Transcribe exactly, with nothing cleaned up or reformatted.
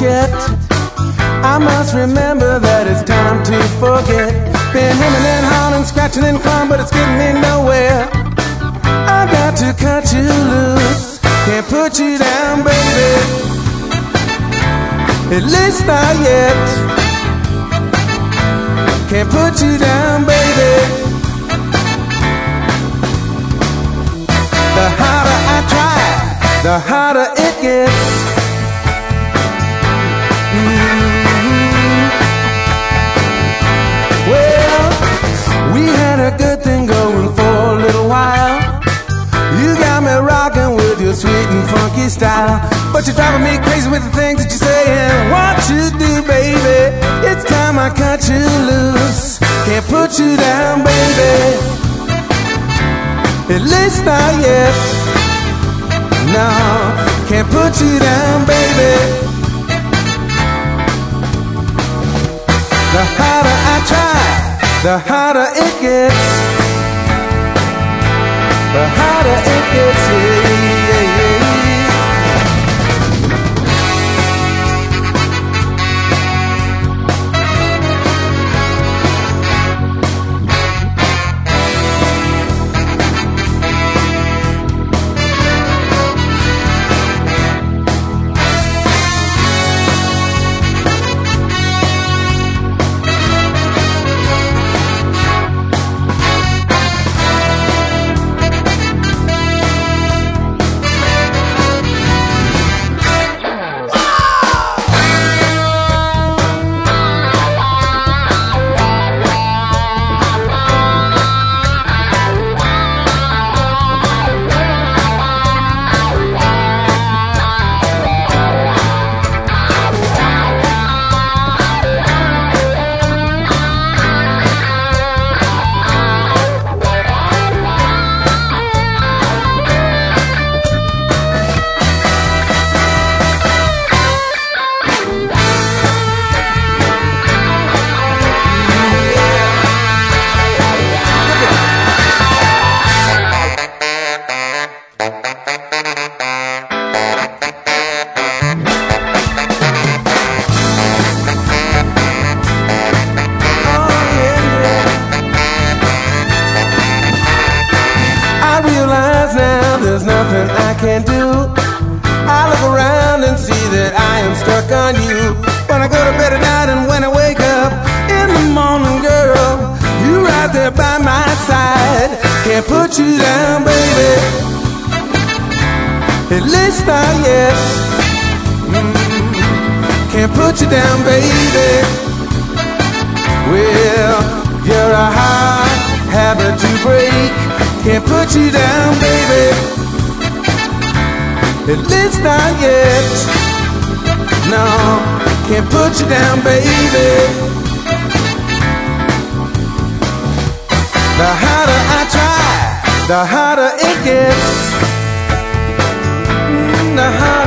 yet. I must remember that it's time to forget. Been hemming and hawing, scratching and clawing, but it's getting me nowhere. I got to cut you loose, can't put you down, baby. At least not yet. Can't put you down, baby. The harder I try, the harder it gets. Mm-hmm. Well, we had a good thing going for a little while. You got me rocking with your sweet and funky style, but you're driving me crazy with the things that you say and what you do, baby. It's time I cut you loose, can't put you down, baby. At least not yet. No, can't put you down, baby. The harder I try, the harder it gets. The harder it gets, yeah, yeah, yeah. There's nothing I can do. I look around and see that I am stuck on you. When I go to bed at night and when I wake up in the morning, girl, you right there by my side. Can't put you down, baby. At least not yet. Mm-hmm. Can't put you down, baby. Well, you're a hard habit to break. Can't put you down, baby. At least not yet. No, can't put you down, baby. The harder I try, the harder it gets. Mm, the harder